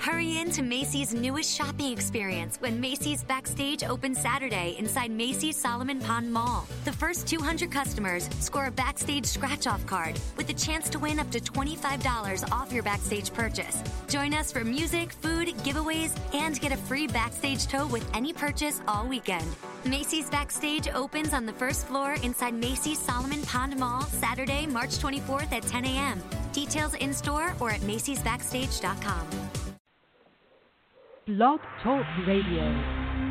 Hurry in to Macy's newest shopping experience when Macy's Backstage opens Saturday inside Macy's Solomon Pond Mall. The first 200 customers score a Backstage scratch-off card with a chance to win up to $25 off your Backstage purchase. Join us for music, food, giveaways, and get a free Backstage tote with any purchase all weekend. Macy's Backstage opens on the first floor inside Macy's Solomon Pond Mall Saturday, March 24th at 10 a.m. Details in-store or at macysbackstage.com. Blog Talk Radio.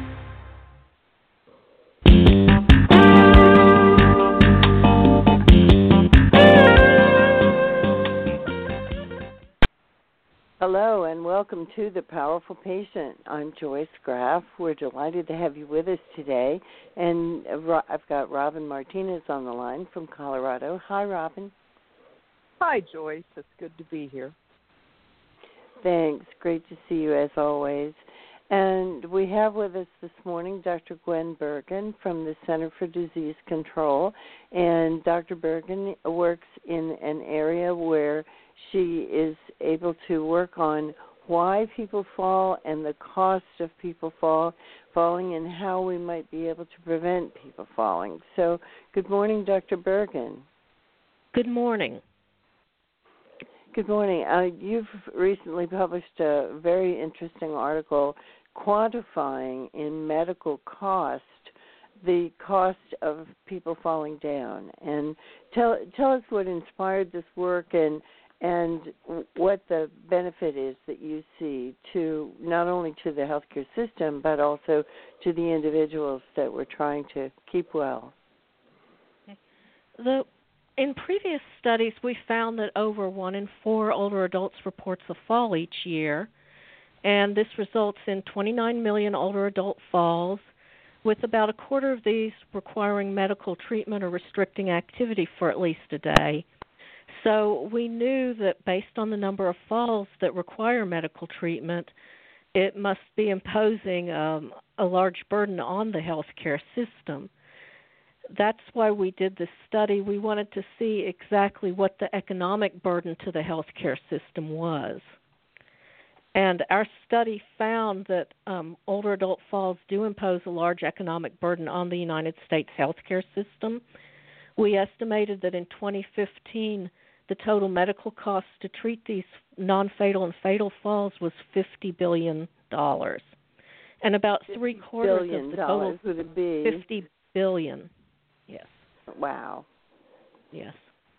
Hello and welcome to The Powerful Patient. I'm Joyce Graff. We're delighted to have you with us today. And I've got Robin Martinez on the line from Colorado. Hi, Robin. Hi, Joyce. It's good to be here. Thanks. Great to see you as always. And we have with us this morning Dr. Gwen Bergen from the Center for Disease Control. And Dr. Bergen works in an area where she is able to work on why people fall and the cost of people falling and how we might be able to prevent people falling. So good morning, Dr. Bergen. Good morning. Good morning. You've recently published a very interesting article quantifying in medical cost the cost of people falling down. And tell us what inspired this work and what the benefit is that you see to not only to the healthcare system but also to the individuals that we're trying to keep well. In previous studies, we found that over 1 in 4 older adults reports a fall each year, and this results in 29 million older adult falls, with about a quarter of these requiring medical treatment or restricting activity for at least a day. So we knew that based on the number of falls that require medical treatment, it must be imposing a large burden on the healthcare system. That's why we did this study. We wanted to see exactly what the economic burden to the healthcare system was. And our study found that older adult falls do impose a large economic burden on the United States healthcare system. We estimated that in 2015, the total medical cost to treat these non-fatal and fatal falls was $50 billion. And about three-quarters of the total, would it be? $50 billion. Yes. Wow. Yes.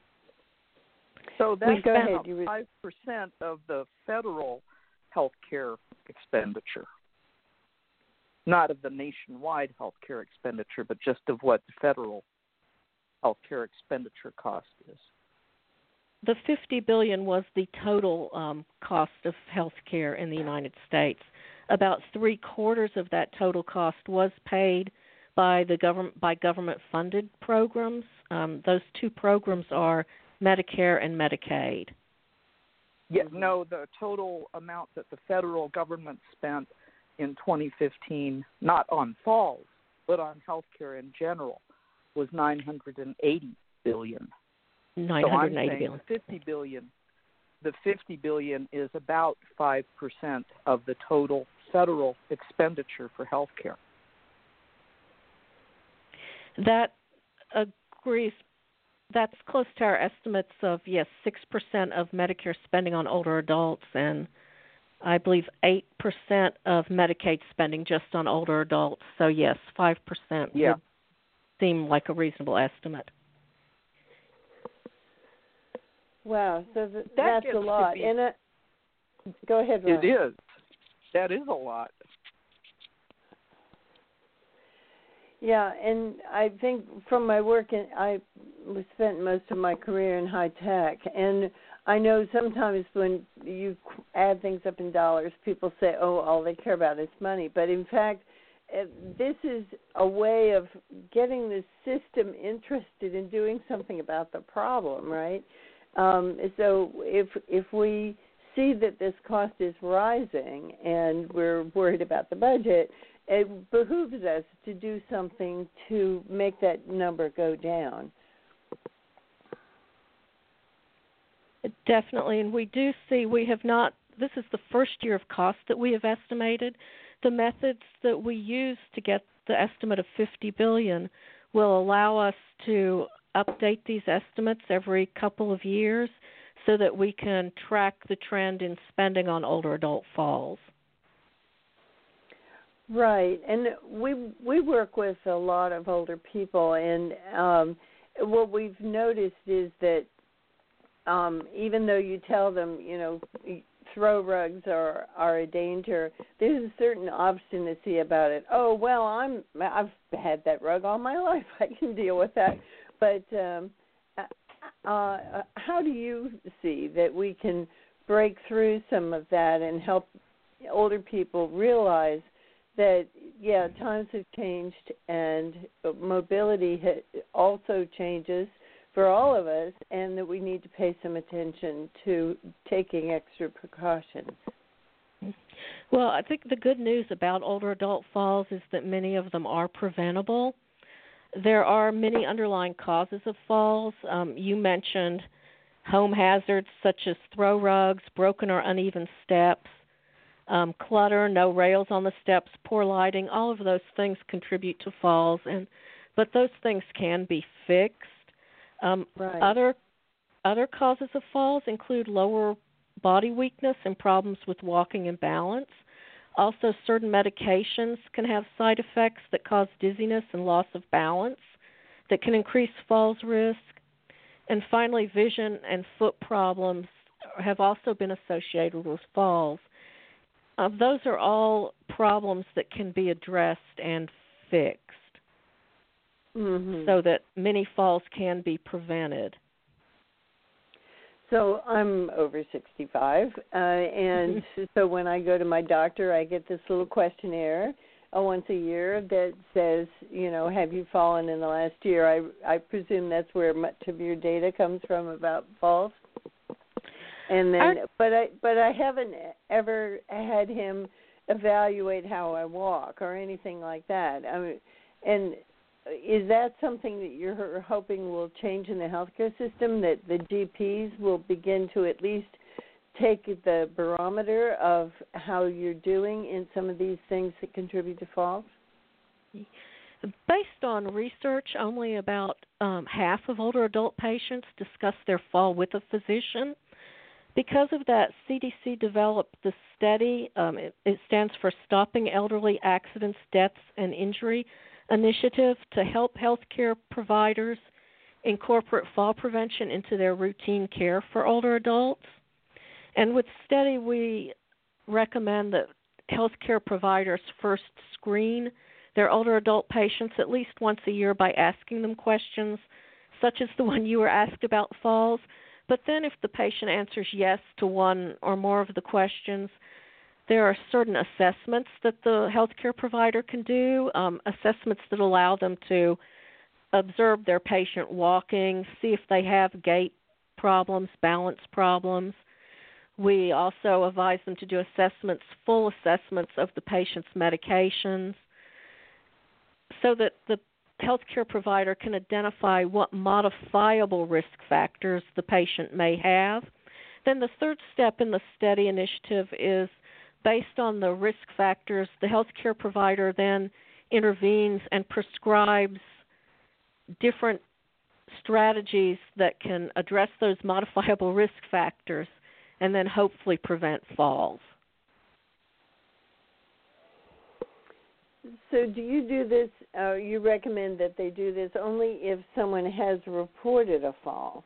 So that's about 5% 5% of the federal health care expenditure. Not of the nationwide health care expenditure, but just of what the federal health care expenditure cost is. The $50 billion was the total cost of health care in the United States. About three-quarters of that total cost was paid by government-funded programs. Those two programs are Medicare and Medicaid. Yeah, no, the total amount that the federal government spent in 2015, not on falls, but on health care in general, was $980 billion. So I'm saying the $50 billion is about 5% of the total federal expenditure for health care. That agrees. That's close to our estimates of, 6% of Medicare spending on older adults and I believe 8% of Medicaid spending just on older adults. So, yes, 5% would seem like a reasonable estimate. Wow, so that's a lot. Go ahead, Ron. It is. That is a lot. Yeah, and I think from my work, I spent most of my career in high tech, and I know sometimes when you add things up in dollars, people say, oh, all they care about is money. But in fact, this is a way of getting the system interested in doing something about the problem, right? So if we see that this cost is rising and we're worried about the budget, it behooves us to do something to make that number go down. Definitely, and we do see we have not this is the first year of cost that we have estimated. The methods that we use to get the estimate of $50 billion will allow us to update these estimates every couple of years so that we can track the trend in spending on older adult falls. Right, and we work with a lot of older people, and what we've noticed is that even though you tell them, throw rugs are a danger, there's a certain obstinacy about it. Oh, well, I've had that rug all my life. I can deal with that. But how do you see that we can break through some of that and help older people realize that, times have changed and mobility also changes for all of us, and that we need to pay some attention to taking extra precautions? Well, I think the good news about older adult falls is that many of them are preventable. There are many underlying causes of falls. You mentioned home hazards such as throw rugs, broken or uneven steps, clutter, no rails on the steps, poor lighting. All of those things contribute to falls, but those things can be fixed. Right. Other causes of falls include lower body weakness and problems with walking and balance. Also, certain medications can have side effects that cause dizziness and loss of balance that can increase falls risk. And finally, vision and foot problems have also been associated with falls. Those are all problems that can be addressed and fixed so that many falls can be prevented. So I'm over 65, and so when I go to my doctor, I get this little questionnaire once a year that says, have you fallen in the last year? I presume that's where much of your data comes from about falls. And then, but I haven't ever had him evaluate how I walk or anything like that. And is that something that you're hoping will change in the healthcare system, that the GPs will begin to at least take the barometer of how you're doing in some of these things that contribute to falls? Based on research, only about half of older adult patients discuss their fall with a physician. Because of that, CDC developed the STEADY, it stands for Stopping Elderly Accidents, Deaths, and Injury Initiative, to help healthcare providers incorporate fall prevention into their routine care for older adults. And with STEADY, we recommend that healthcare providers first screen their older adult patients at least once a year by asking them questions, such as the one you were asked about falls. But then if the patient answers yes to one or more of the questions, there are certain assessments that the healthcare provider can do, assessments that allow them to observe their patient walking, see if they have gait problems, balance problems. We also advise them to do assessments, full assessments of the patient's medications, so that the healthcare provider can identify what modifiable risk factors the patient may have. Then the third step in the STEADY initiative is, based on the risk factors, the healthcare provider then intervenes and prescribes different strategies that can address those modifiable risk factors and then hopefully prevent falls. So do you do this, you recommend that they do this only if someone has reported a fall?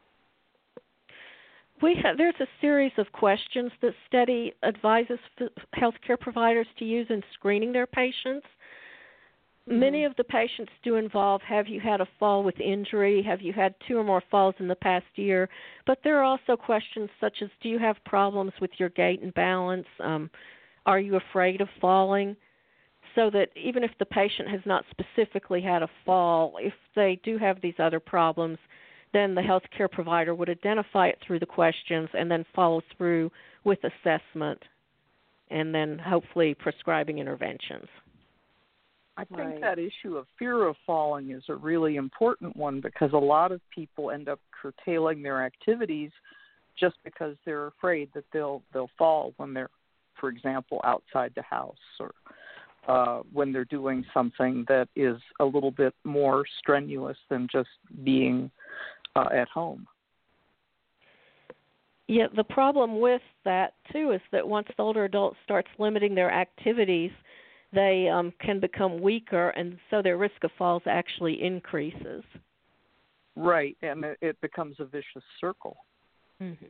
There's a series of questions that STEADY advises healthcare providers to use in screening their patients. Mm-hmm. Many of the patients do involve, have you had a fall with injury? Have you had 2 or more falls in the past year? But there are also questions such as, do you have problems with your gait and balance? Are you afraid of falling? So that even if the patient has not specifically had a fall, if they do have these other problems, then the healthcare provider would identify it through the questions and then follow through with assessment and then hopefully prescribing interventions. I think that issue of fear of falling is a really important one, because a lot of people end up curtailing their activities just because they're afraid that they'll fall when they're, for example, outside the house, or when they're doing something that is a little bit more strenuous than just being at home. Yeah, the problem with that, too, is that once the older adult starts limiting their activities, they can become weaker, and so their risk of falls actually increases. Right, and it becomes a vicious circle. Mm-hmm.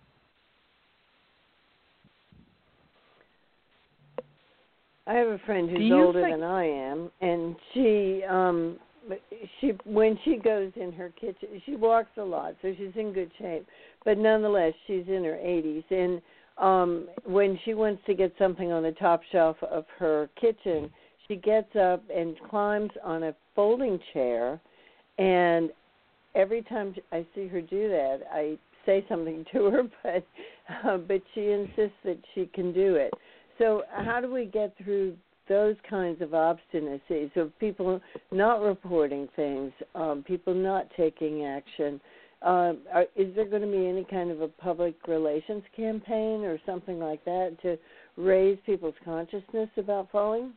I have a friend who's older than I am, and she when she goes in her kitchen, she walks a lot, so she's in good shape. But nonetheless, she's in her 80s, and when she wants to get something on the top shelf of her kitchen, she gets up and climbs on a folding chair, and every time I see her do that, I say something to her, but she insists that she can do it. So how do we get through those kinds of obstinacies of people not reporting things, people not taking action? Is there going to be any kind of a public relations campaign or something like that to raise people's consciousness about falling?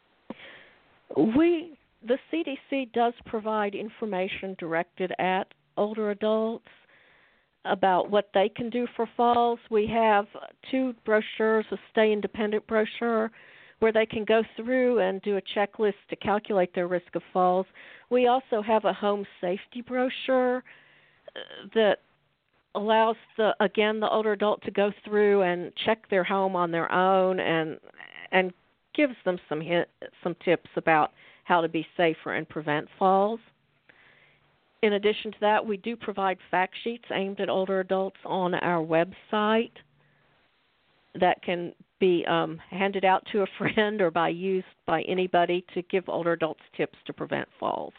The CDC does provide information directed at older adults about what they can do for falls. We have 2 brochures, a Stay Independent brochure, where they can go through and do a checklist to calculate their risk of falls. We also have a home safety brochure that allows the older adult to go through and check their home on their own and gives them some tips about how to be safer and prevent falls. In addition to that, we do provide fact sheets aimed at older adults on our website that can be handed out to a friend or used by anybody to give older adults tips to prevent falls.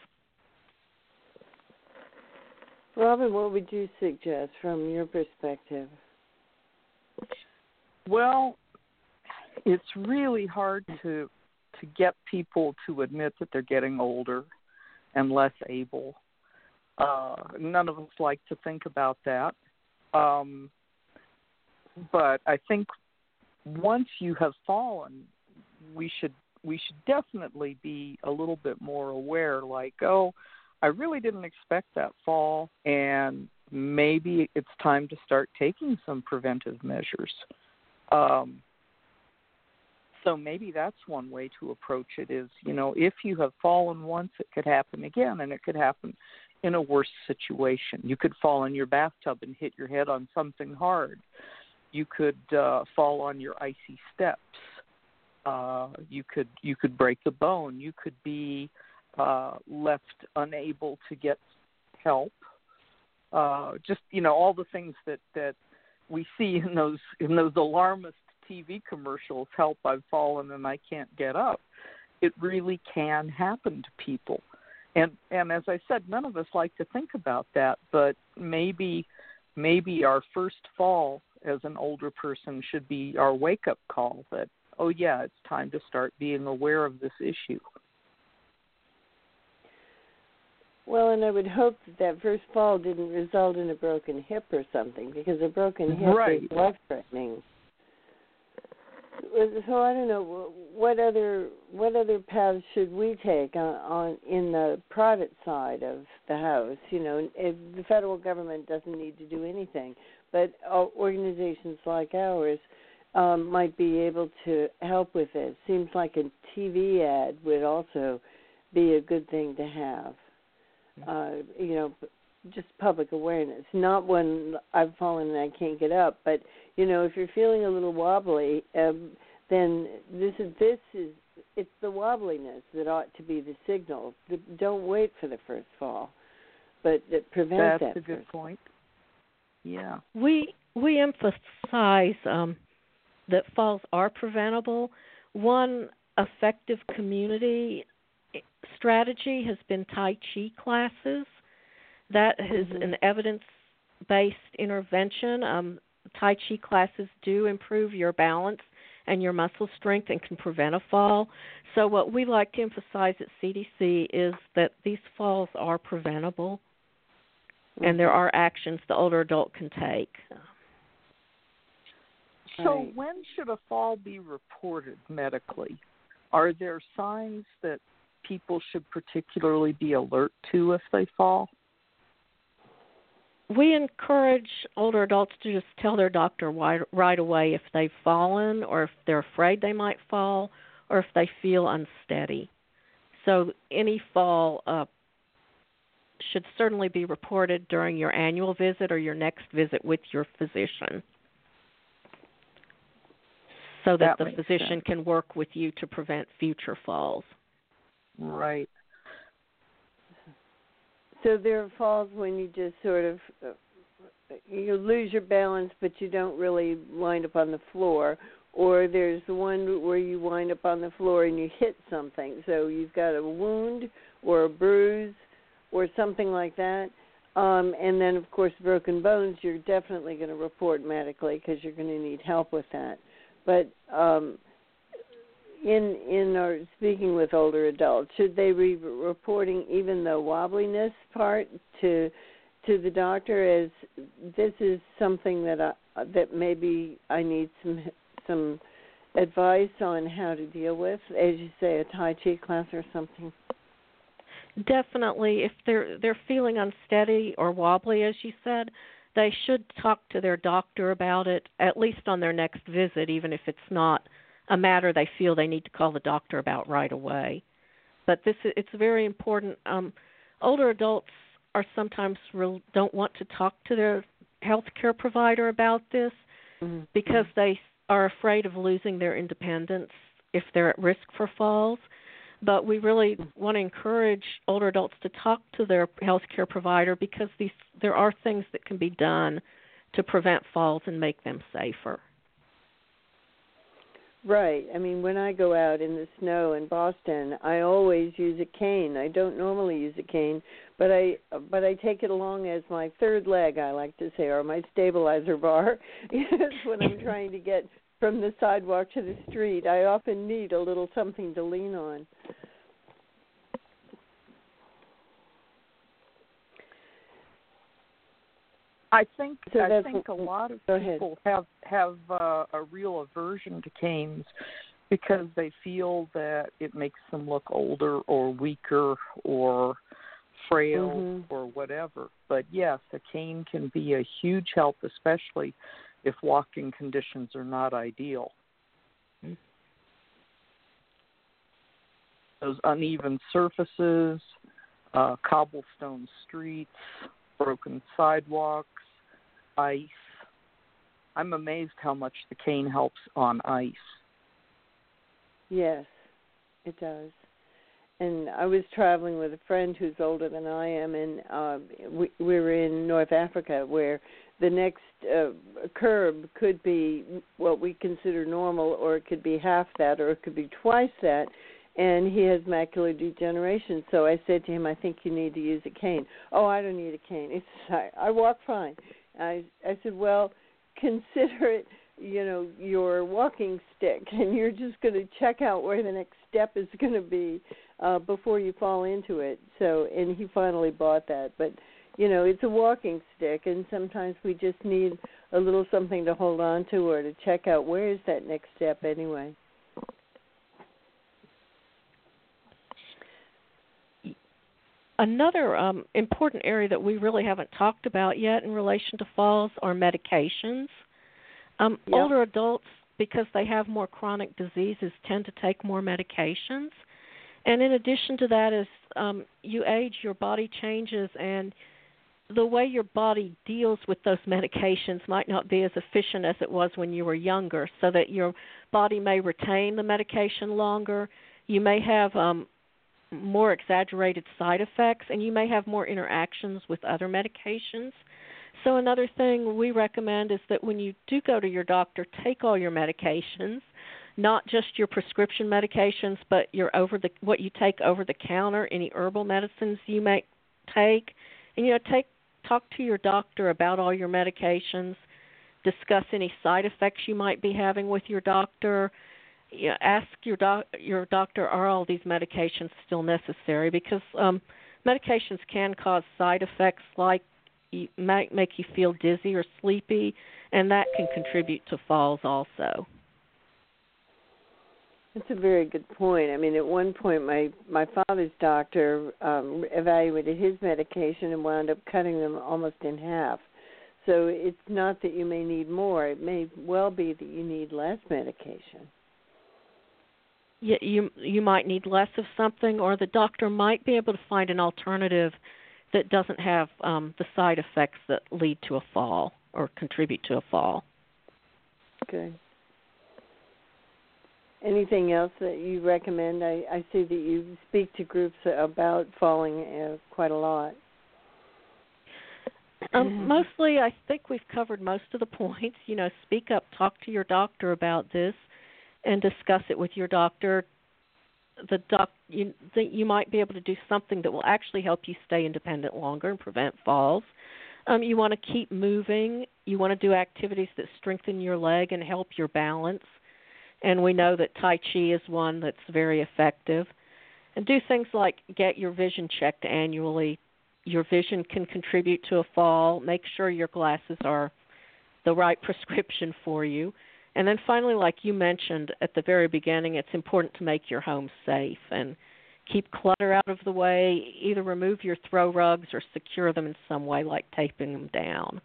Robin, what would you suggest from your perspective? Well, it's really hard to get people to admit that they're getting older and less able. None of us like to think about that. But I think once you have fallen, we should definitely be a little bit more aware, like, oh, I really didn't expect that fall, and maybe it's time to start taking some preventive measures. So maybe that's one way to approach it is, if you have fallen once, it could happen again, and it could happen in a worse situation. You could fall in your bathtub and hit your head on something hard. You could fall on your icy steps. You could break a bone. You could be left unable to get help. Just all the things that we see in those alarmist TV commercials. Help! I've fallen and I can't get up. It really can happen to people. And as I said, none of us like to think about that, but maybe our first fall as an older person should be our wake-up call that, oh, yeah, it's time to start being aware of this issue. Well, and I would hope that first fall didn't result in a broken hip or something, because a broken hip is life-threatening. So I don't know, what other paths should we take on in the private side of the house? If the federal government doesn't need to do anything, but organizations like ours might be able to help with it. Seems like a TV ad would also be a good thing to have. Just public awareness, not when I've fallen and I can't get up, but if you're feeling a little wobbly, then it's the wobbliness that ought to be the signal. Don't wait for the first fall, but prevent that. That's a good point. Yeah, we emphasize that falls are preventable. One effective community strategy has been Tai Chi classes. That is an evidence-based intervention. Tai Chi classes do improve your balance and your muscle strength and can prevent a fall. So what we like to emphasize at CDC is that these falls are preventable, and there are actions the older adult can take. So Right. when should a fall be reported medically? Are there signs that people should particularly be alert to if they fall? We encourage older adults to just tell their doctor right away if they've fallen or if they're afraid they might fall or if they feel unsteady. So any fall should certainly be reported during your annual visit or your next visit with your physician so that the physician can work with you to prevent future falls. Right. So there are falls when you just sort of you lose your balance, but you don't really wind up on the floor. Or there's the one where you wind up on the floor and you hit something. So you've got a wound or a bruise or something like that. And then, of course, broken bones, you're definitely going to report medically because you're going to need help with that. But in our speaking with older adults, should they be reporting even the wobbliness part to the doctor as this is something that that maybe I need some advice on how to deal with, as you say, a Tai Chi class or something? Definitely, if they're feeling unsteady or wobbly, as you said, they should talk to their doctor about it, at least on their next visit, even if it's not a matter they feel they need to call the doctor about right away. But it's very important. Older adults are sometimes don't want to talk to their health care provider about this because they are afraid of losing their independence if they're at risk for falls. But we really want to encourage older adults to talk to their health care provider because there are things that can be done to prevent falls and make them safer. Right. I mean, when I go out in the snow in Boston, I always use a cane. I don't normally use a cane, but I take it along as my third leg, I like to say, or my stabilizer bar. When I'm trying to get from the sidewalk to the street, I often need a little something to lean on. I think a lot of people have a real aversion to canes because they feel that it makes them look older or weaker or frail or whatever. But yes, a cane can be a huge help, especially if walking conditions are not ideal. Those uneven surfaces, cobblestone streets, broken sidewalks, ice. I'm amazed how much the cane helps on ice. Yes, it does. And I was traveling with a friend who's older than I am, and we were in North Africa where the next curb could be what we consider normal, or it could be half that, or it could be twice that. And he has macular degeneration. So I said to him, I think you need to use a cane. Oh, I don't need a cane. He said, I walk fine. I said, well, consider it, your walking stick, and you're just going to check out where the next step is going to be before you fall into it. So, and he finally bought that. But, it's a walking stick, and sometimes we just need a little something to hold on to or to check out where is that next step anyway. Another important area that we really haven't talked about yet in relation to falls are medications. Older adults, because they have more chronic diseases, tend to take more medications. And in addition to that, as you age, your body changes, and the way your body deals with those medications might not be as efficient as it was when you were younger, so that your body may retain the medication longer. You may have more exaggerated side effects, and you may have more interactions with other medications. So another thing we recommend is that when you do go to your doctor, take all your medications, not just your prescription medications, but what you take over the counter, any herbal medicines you may take, and talk to your doctor about all your medications, discuss any side effects you might be having with your doctor. Ask your doctor, are all these medications still necessary? Because medications can cause side effects like might make you feel dizzy or sleepy, and that can contribute to falls also. That's a very good point. I mean, at one point, my father's doctor evaluated his medication and wound up cutting them almost in half. So it's not that you may need more. It may well be that you need less medication. Yeah, you might need less of something, or the doctor might be able to find an alternative that doesn't have the side effects that lead to a fall or contribute to a fall. Okay. Anything else that you recommend? I see that you speak to groups about falling quite a lot. Mostly, I think we've covered most of the points. Speak up, talk to your doctor about this, and discuss it with your doctor. You might be able to do something that will actually help you stay independent longer and prevent falls. You want to keep moving. You want to do activities that strengthen your leg and help your balance. And we know that Tai Chi is one that's very effective. And do things like get your vision checked annually. Your vision can contribute to a fall. Make sure your glasses are the right prescription for you. And then finally, like you mentioned at the very beginning, it's important to make your home safe and keep clutter out of the way. Either remove your throw rugs or secure them in some way, like taping them down.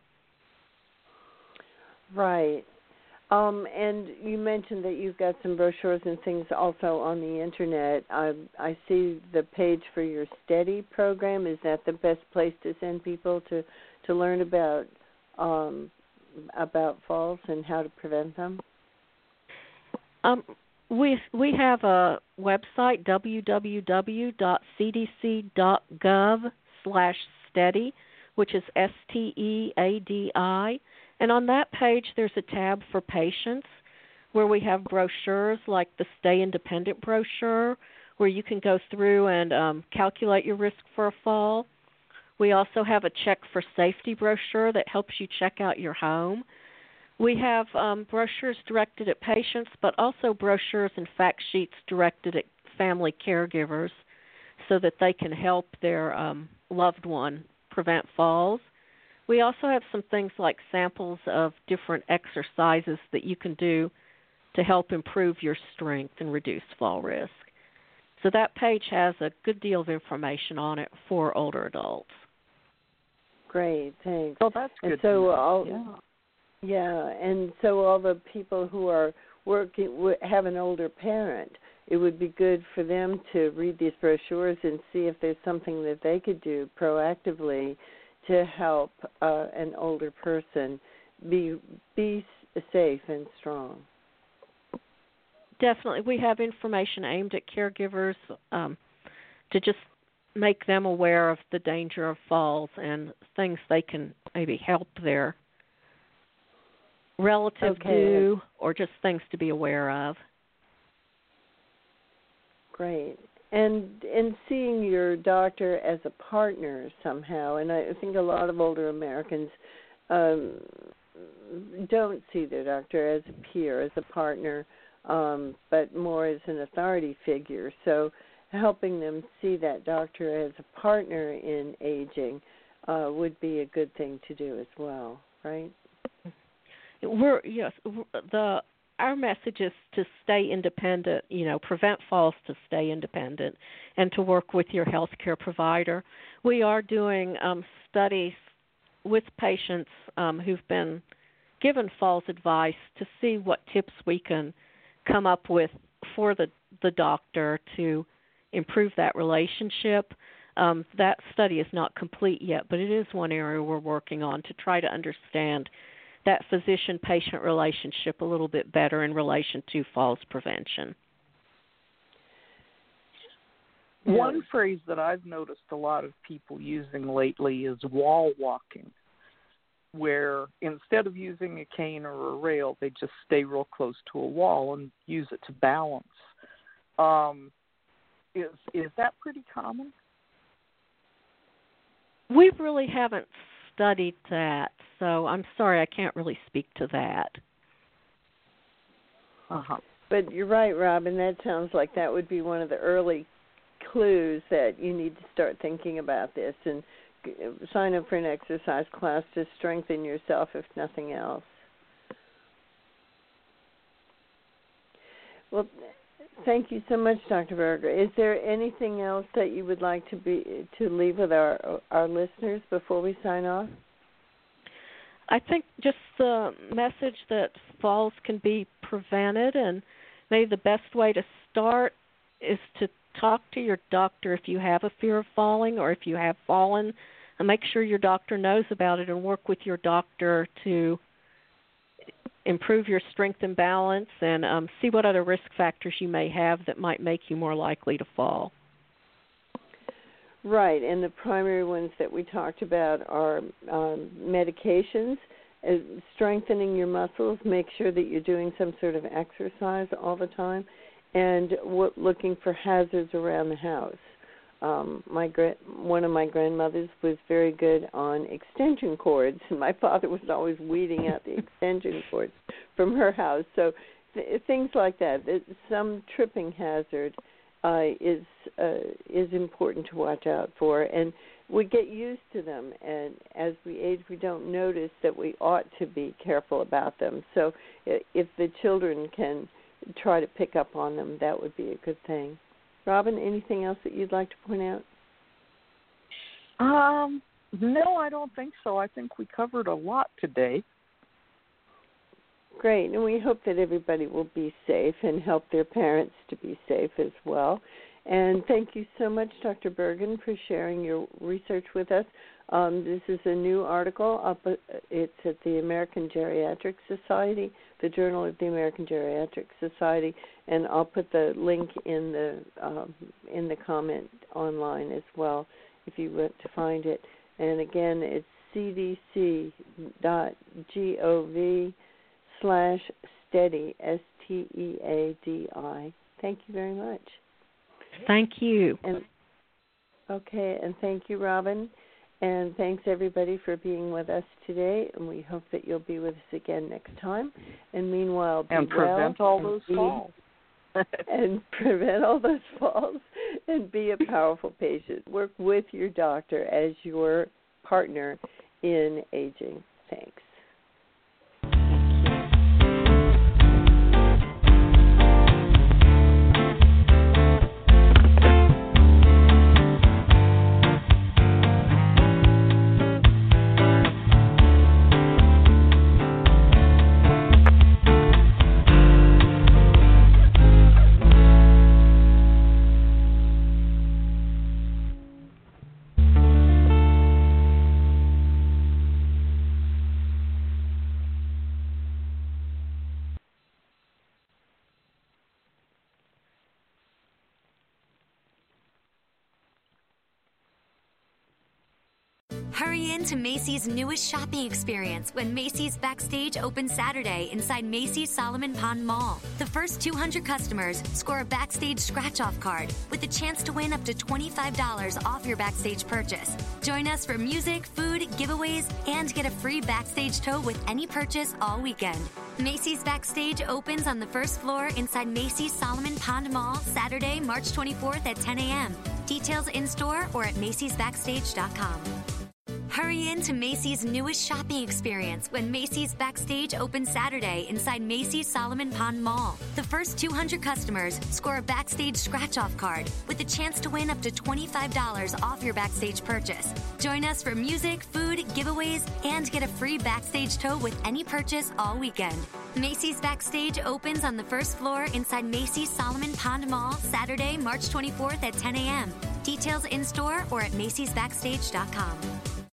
Right. And you mentioned that you've got some brochures and things also on the Internet. I see the page for your STEADY program. Is that the best place to send people to learn about falls and how to prevent them? We have a website, www.cdc.gov/STEADY, which is STEADI. And on that page, there's a tab for patients where we have brochures like the Stay Independent brochure, where you can go through and calculate your risk for a fall. We also have a Check for Safety brochure that helps you check out your home. We have brochures directed at patients, but also brochures and fact sheets directed at family caregivers so that they can help their loved one prevent falls. We also have some things like samples of different exercises that you can do to help improve your strength and reduce fall risk. So that page has a good deal of information on it for older adults. Great, thanks. Oh, that's good. And so and so all the people who are working have an older parent, it would be good for them to read these brochures and see if there's something that they could do proactively to help an older person be safe and strong. Definitely. We have information aimed at caregivers to just make them aware of the danger of falls and things they can maybe help their relative do, or just things to be aware of. Great. And seeing your doctor as a partner somehow, and I think a lot of older Americans don't see their doctor as a peer, as a partner, but more as an authority figure. So helping them see that doctor as a partner in aging would be a good thing to do as well, right? Our message is to stay independent, prevent falls, to stay independent, and to work with your healthcare provider. We are doing studies with patients who've been given falls advice to see what tips we can come up with for the doctor to improve that relationship. That study is not complete yet, but it is one area we're working on to try to understand that physician-patient relationship a little bit better in relation to falls prevention. One phrase that I've noticed a lot of people using lately is wall walking, where instead of using a cane or a rail, they just stay real close to a wall and use it to balance. Is that pretty common? We really haven't studied that, so I'm sorry, I can't really speak to that. But you're right, Robin. That sounds like that would be one of the early clues that you need to start thinking about this and sign up for an exercise class to strengthen yourself, if nothing else. Well, thank you so much, Dr. Berger. Is there anything else that you would like to leave with our listeners before we sign off? I think just the message that falls can be prevented, and maybe the best way to start is to talk to your doctor if you have a fear of falling or if you have fallen, and make sure your doctor knows about it and work with your doctor to improve your strength and balance and see what other risk factors you may have that might make you more likely to fall. Right, and the primary ones that we talked about are medications, strengthening your muscles, make sure that you're doing some sort of exercise all the time, and looking for hazards around the house. One of my grandmothers was very good on extension cords, and my father was always weeding out the extension cords from her house. So things like that. Some tripping hazard is important to watch out for, and we get used to them, and as we age we don't notice that we ought to be careful about them. So if the children can try to pick up on them, that would be a good thing. Robin, anything else that you'd like to point out? No, I don't think so. I think we covered a lot today. Great, and we hope that everybody will be safe and help their parents to be safe as well. And thank you so much, Dr. Bergen, for sharing your research with us. This is a new article. It's at the American Geriatric Society, the Journal of the American Geriatric Society, and I'll put the link in the comment online as well if you want to find it. And again, it's cdc.gov/steady, STEADI. Thank you very much. Thank you. And thank you, Robin. And thanks, everybody, for being with us today. And we hope that you'll be with us again next time. And meanwhile, be and prevent well all those falls. And prevent all those falls. And be a powerful patient. Work with your doctor as your partner in aging. Thanks. Hurry into Macy's newest shopping experience when Macy's Backstage opens Saturday inside Macy's Solomon Pond Mall. The first 200 customers score a Backstage scratch-off card with a chance to win up to $25 off your Backstage purchase. Join us for music, food, giveaways, and get a free Backstage tow with any purchase all weekend. Macy's Backstage opens on the first floor inside Macy's Solomon Pond Mall Saturday, March 24th at 10 a.m. Details in-store or at macysbackstage.com. Hurry into Macy's newest shopping experience when Macy's Backstage opens Saturday inside Macy's Solomon Pond Mall. The first 200 customers score a Backstage scratch-off card with a chance to win up to $25 off your Backstage purchase. Join us for music, food, giveaways, and get a free Backstage tow with any purchase all weekend. Macy's Backstage opens on the first floor inside Macy's Solomon Pond Mall Saturday, March 24th at 10 a.m. Details in-store or at macysbackstage.com.